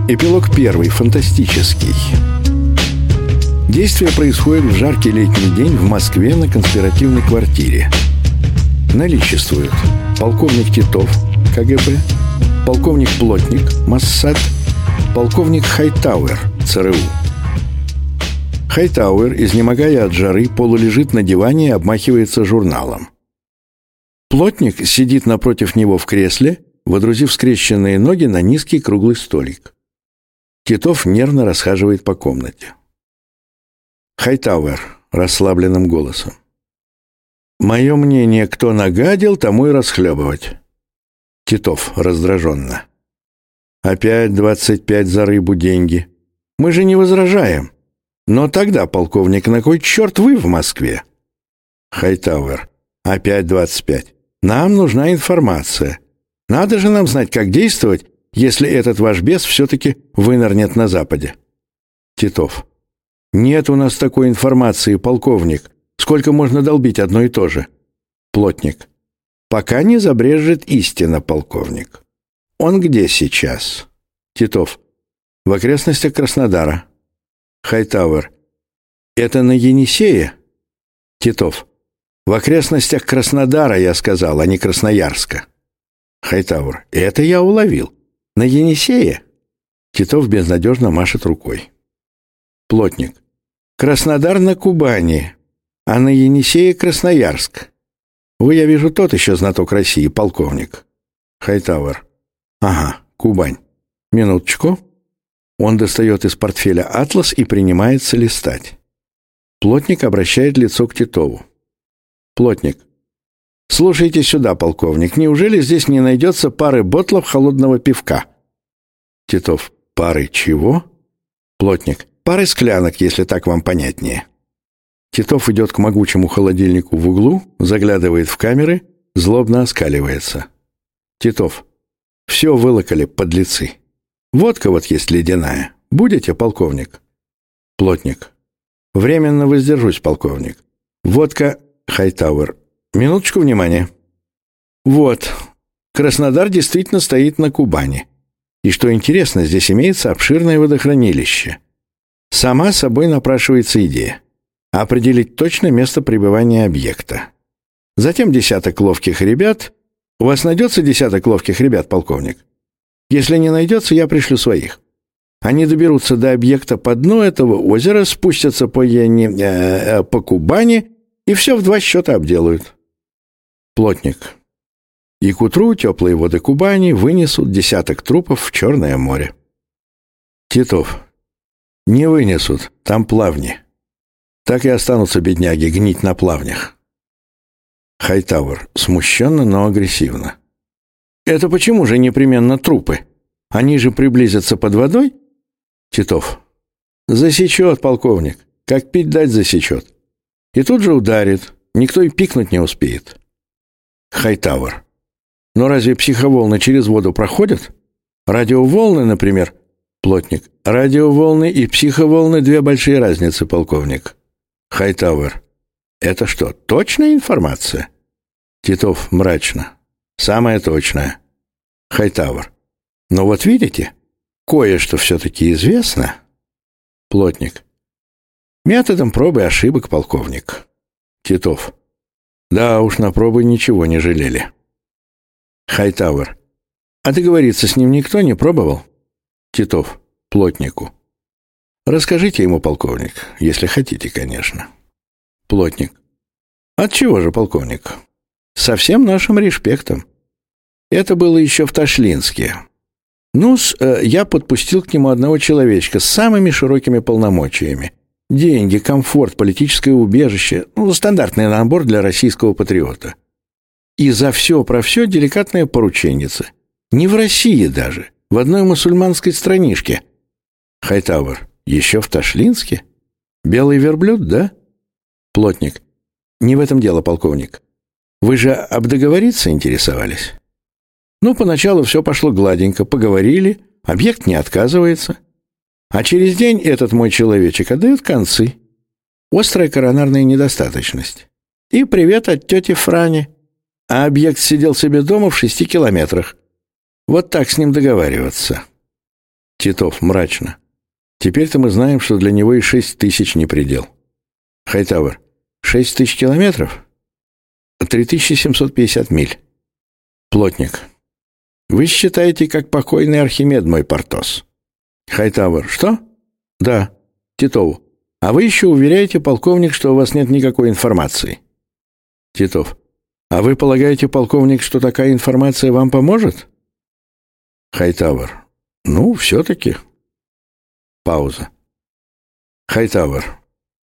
Эпилог 1. Фантастический. Действие происходит в жаркий летний день в Москве на конспиративной квартире. Наличествуют полковник Титов, КГБ, полковник Плотник, Моссад, полковник Хайтауэр, ЦРУ. Хайтауэр, изнемогая от жары, полулежит на диване и обмахивается журналом. Плотник сидит напротив него в кресле, водрузив скрещенные ноги на низкий круглый столик. Титов нервно расхаживает по комнате. Хайтауэр расслабленным голосом: «Мое мнение, кто нагадил, тому и расхлебывать». Титов раздраженно: «Опять 25 за рыбу деньги. Мы же не возражаем. Но тогда, полковник, на кой черт вы в Москве?» Хайтауэр: «Опять 25. Нам нужна информация. Надо же нам знать, как действовать, если этот ваш бес все-таки вынырнет на Западе». Титов: «Нет у нас такой информации, полковник. Сколько можно долбить одно и то же?» Плотник: «Пока не забрежет истина, полковник». «Он где сейчас?» Титов: «В окрестностях Краснодара». Хайтауэр: «Это на Енисее?» Титов: «В окрестностях Краснодара, я сказал, а не Красноярска». Хайтауэр: «Это я уловил. На Енисее?» Титов безнадежно машет рукой. Плотник: «Краснодар на Кубани, а на Енисее Красноярск. Вы, я вижу, тот еще знаток России, полковник». Хайтауэр: «Ага, Кубань. Минуточку». Он достает из портфеля атлас и принимается листать. Плотник обращает лицо к Титову. Плотник: «Слушайте сюда, полковник, неужели здесь не найдется пары ботлов холодного пивка?» Титов: «Пары чего?» Плотник: «Пары склянок, если так вам понятнее». Титов идет к могучему холодильнику в углу, заглядывает в камеры, злобно оскаливается. Титов: «Все вылокали, подлецы. Водка вот есть ледяная. Будете, полковник?» Плотник: «Временно воздержусь, полковник. Водка...» Хайтауэр: «Минуточку внимания. Вот, Краснодар действительно стоит на Кубани. И что интересно, здесь имеется обширное водохранилище. Сама собой напрашивается идея определить точно место пребывания объекта. Затем десяток ловких ребят. У вас найдется десяток ловких ребят, полковник? Если не найдется, я пришлю своих. Они доберутся до объекта по дну этого озера, спустятся по Кубани и все в 2 счета обделают». Плотник: «И к утру теплые воды Кубани вынесут десяток трупов в Черное море». Титов: «Не вынесут, там плавни. Так и останутся бедняги гнить на плавнях». Хайтауэр смущенно, но агрессивно: «Это почему же непременно трупы? Они же приблизятся под водой?» Титов: «Засечет, полковник. Как пить дать засечет. И тут же ударит. Никто и пикнуть не успеет». Хайтауэр: «Но разве психоволны через воду проходят? Радиоволны, например?» Плотник: «Радиоволны и психоволны — 2 большие разницы, полковник». Хайтауэр: «Это что, точная информация?» Титов мрачно: «Самая точная». Хайтауэр: «Но вот видите, кое-что все-таки известно». Плотник: «Методом пробы и ошибок, полковник». Титов: «Да уж, на пробы ничего не жалели». Хайтауэр: «А договориться с ним никто не пробовал?» Титов Плотнику: «Расскажите ему, полковник, если хотите, конечно». Плотник: «Отчего же, полковник? Со всем нашим респектом. Это было еще в Ташлинске. Я подпустил к нему одного человечка с самыми широкими полномочиями. Деньги, комфорт, политическое убежище. Стандартный набор для российского патриота. И за все про все деликатная порученница. Не в России даже, в одной мусульманской странишке». Хайтауэр: «Еще в Ташлинске? Белый верблюд, да?» Плотник: «Не в этом дело, полковник. Вы же об договориться интересовались?» Поначалу все пошло гладенько, поговорили, объект не отказывается. А через день этот мой человечек отдает концы. Острая коронарная недостаточность. И привет от тети Франи. А объект сидел себе дома в 6 километрах. Вот так с ним договариваться. Титов мрачно. Теперь-то мы знаем, что для него и 6000 не предел. Хайтауэр. 6000 километров? 3750 миль. Плотник. Вы считаете, как покойный Архимед, мой Портос. Хайтауэр. Что? Да. Титову. А вы еще уверяете, полковник, что у вас нет никакой информации. Титов. А вы полагаете, полковник, что такая информация вам поможет? Хайтауэр. Ну, все-таки. Пауза. Хайтауэр.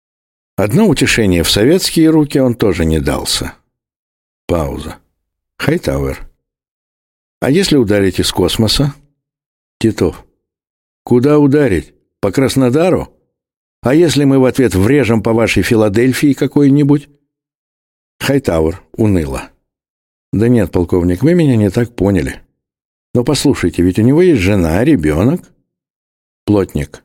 Одно утешение: в советские руки он тоже не дался. Пауза. Хайтауэр. А если ударить из космоса? Титов. Куда ударить? По Краснодару? А если мы в ответ врежем по вашей Филадельфии какой-нибудь? Хайтауэр уныло. Да нет, полковник, вы меня не так поняли. Но послушайте, ведь у него есть жена, ребенок. Плотник.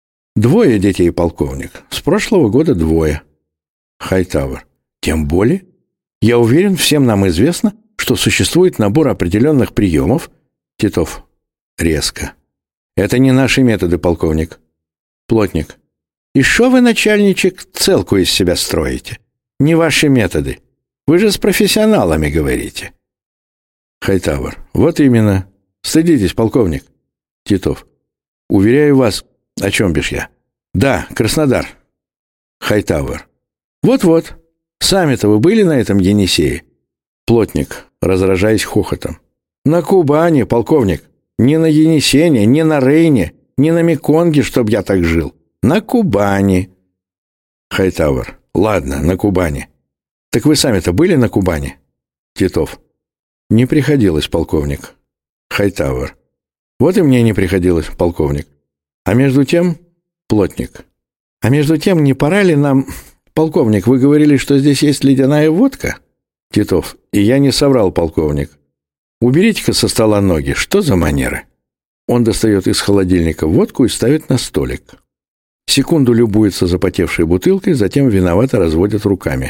2 детей, полковник. С прошлого года 2. Хайтауэр. Тем более. Я уверен, всем нам известно, что существует набор определенных приемов. Титов. Резко. Это не наши методы, полковник. Плотник. И шо вы, начальничек, целку из себя строите? Не ваши методы. Вы же с профессионалами говорите. Хайтауэр. Вот именно. Стыдитесь, полковник. Титов. Уверяю вас, о чем бишь я? Да, Краснодар. Хайтауэр. Вот-вот. Сами-то вы были на этом Енисее? Плотник, разражаясь хохотом. На Кубани, полковник. Не на Енисене, не на Рейне, не на Меконге, чтоб я так жил. На Кубани. Хайтауэр. Ладно, на Кубани. Так вы сами-то были на Кубани? Титов. Не приходилось, полковник. Хайтауэр. Вот и мне не приходилось, полковник. А между тем... Плотник. А между тем, не пора ли нам... Полковник, вы говорили, что здесь есть ледяная водка? Титов. И я не соврал, полковник. Уберите-ка со стола ноги. Что за манеры? Он достает из холодильника водку и ставит на столик. Секунду любуется запотевшей бутылкой, затем виновато разводит руками.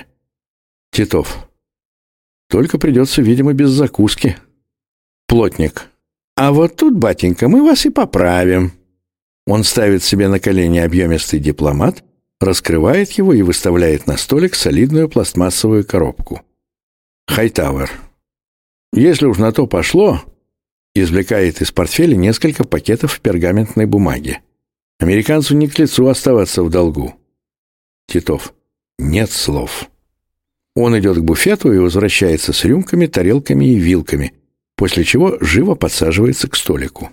Титов. Только придется, видимо, без закуски. Плотник. А вот тут, батенька, мы вас и поправим. Он ставит себе на колени объемистый дипломат, раскрывает его и выставляет на столик солидную пластмассовую коробку. Хайтауэр. Если уж на то пошло, извлекает из портфеля несколько пакетов пергаментной бумаги. Американцу не к лицу оставаться в долгу. Титов. Нет слов. Он идет к буфету и возвращается с рюмками, тарелками и вилками, после чего живо подсаживается к столику.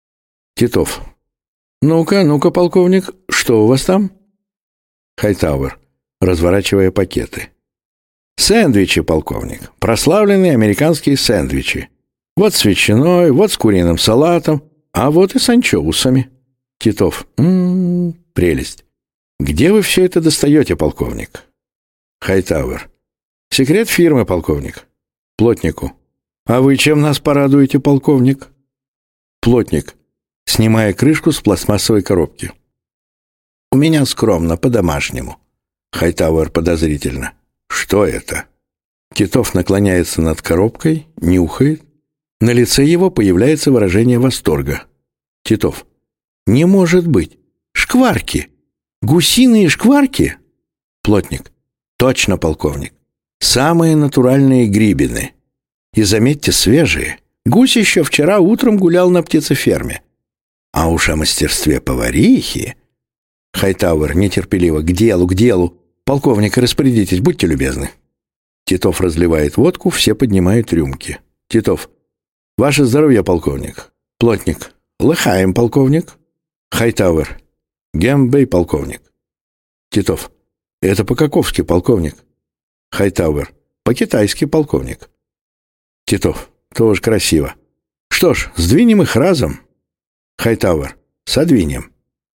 Титов. Ну-ка, ну-ка, полковник, что у вас там? Хайтауэр, разворачивая пакеты. Сэндвичи, полковник. Прославленные американские сэндвичи. Вот с ветчиной, вот с куриным салатом, а вот и с анчоусами. Титов. Прелесть. Где вы все это достаете, полковник? Хайтауэр. Секрет фирмы, полковник. Плотнику. А вы чем нас порадуете, полковник? Плотник, снимая крышку с пластмассовой коробки. У меня скромно, по-домашнему. Хайтауэр подозрительно. Что это? Титов наклоняется над коробкой, нюхает. На лице его появляется выражение восторга. Титов. Не может быть. Шкварки. Гусиные шкварки? Плотник. Точно, полковник. Самые натуральные грибины. И заметьте, свежие. Гусь еще вчера утром гулял на птицеферме. А уж о мастерстве поварихи... Хайтауэр нетерпеливо. К делу, к делу. Полковник, распорядитесь, будьте любезны. Титов разливает водку, все поднимают рюмки. Титов. Ваше здоровье, полковник. Плотник. Лыхаем, полковник. Хайтауэр. Гембей, полковник. Титов. Это по-каковски, полковник. Хайтауэр. По-китайски, полковник. Титов. Тоже красиво. Что ж, сдвинем их разом. Хайтауэр. Содвинем.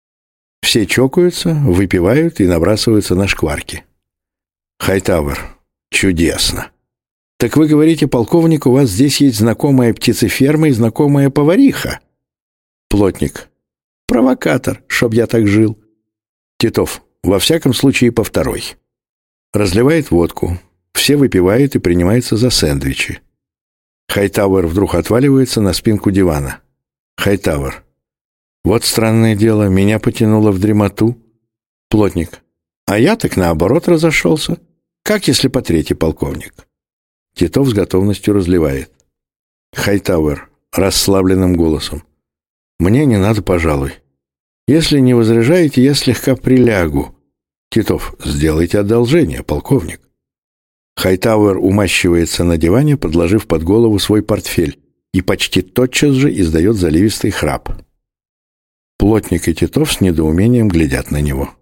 Все чокаются, выпивают и набрасываются на шкварки. Хайтауэр. Чудесно. Так вы говорите, полковник, у вас здесь есть знакомая птицеферма и знакомая повариха? Плотник. Провокатор, чтоб я так жил. Титов. Во всяком случае, по второй. Разливает водку. Все выпивают и принимаются за сэндвичи. Хайтауэр вдруг отваливается на спинку дивана. Хайтауэр. Вот странное дело, меня потянуло в дремоту. Плотник. А я так наоборот разошелся. Как если по третий полковник? Титов с готовностью разливает. Хайтауэр расслабленным голосом. Мне не надо, пожалуй. Если не возражаете, я слегка прилягу. Титов, сделайте одолжение, полковник. Хайтауэр умащивается на диване, подложив под голову свой портфель, и почти тотчас же издает заливистый храп. Плотник и Титов с недоумением глядят на него.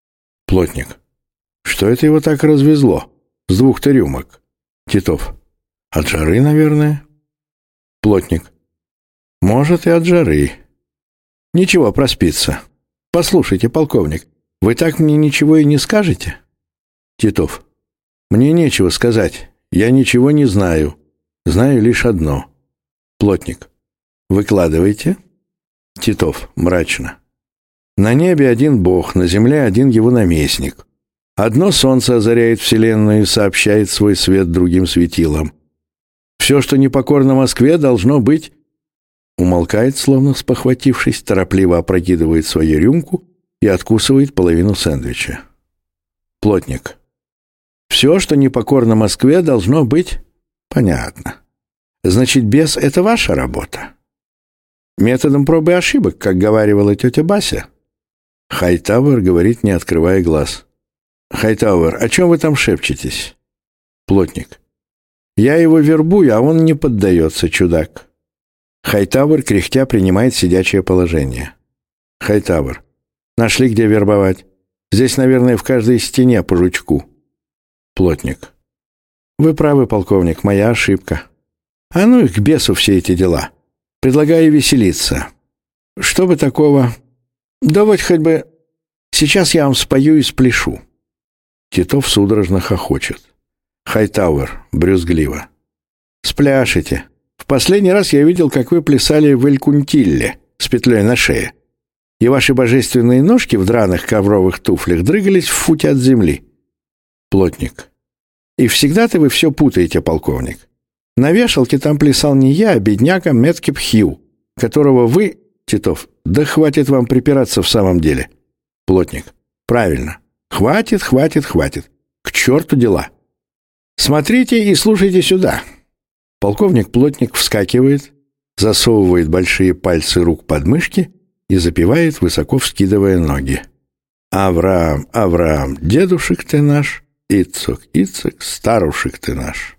Плотник. Что это его так развезло? С 2 рюмок. Титов. От жары, наверное. Плотник. Может, и от жары. Ничего, проспится. Послушайте, полковник, вы так мне ничего и не скажете? Титов. Мне нечего сказать. Я ничего не знаю. Знаю лишь одно. Плотник. Выкладывайте. Титов мрачно. На небе один Бог, на земле один его наместник. Одно солнце озаряет вселенную и сообщает свой свет другим светилам. Все, что непокорно Москве, должно быть... Умолкает, словно спохватившись, торопливо опрокидывает свою рюмку и откусывает половину сэндвича. Плотник. Все, что непокорно Москве, должно быть... Понятно. Значит, бес — это ваша работа? Методом пробы и ошибок, как говаривала тетя Бася. Хайтауэр говорит, не открывая глаз. Хайтауэр, о чем вы там шепчетесь? Плотник. Я его вербую, а он не поддается, чудак. Хайтауэр, кряхтя, принимает сидячее положение. Хайтауэр. Нашли, где вербовать. Здесь, наверное, в каждой стене по жучку. Плотник. Вы правы, полковник, моя ошибка. А ну их к бесу все эти дела. Предлагаю веселиться. Что бы такого... Да вот хоть бы... Сейчас я вам спою и спляшу. Титов судорожно хохочет. Хайтауэр брюзгливо. Спляшете. В последний раз я видел, как вы плясали в Эль-Кунтилле с петлей на шее. И ваши божественные ножки в драных ковровых туфлях дрыгались в футе от земли. Плотник. И всегда-то вы все путаете, полковник. На вешалке там плясал не я, а бедняга Меткип Хью, которого вы... Титов. Да хватит вам припираться в самом деле. Плотник. Правильно. Хватит, хватит, хватит. К черту дела. Смотрите и слушайте сюда. Полковник-плотник вскакивает, засовывает большие пальцы рук под мышки и запевает, высоко вскидывая ноги. Авраам, Авраам, дедушек ты наш, Ицок, Ицок, старушек ты наш.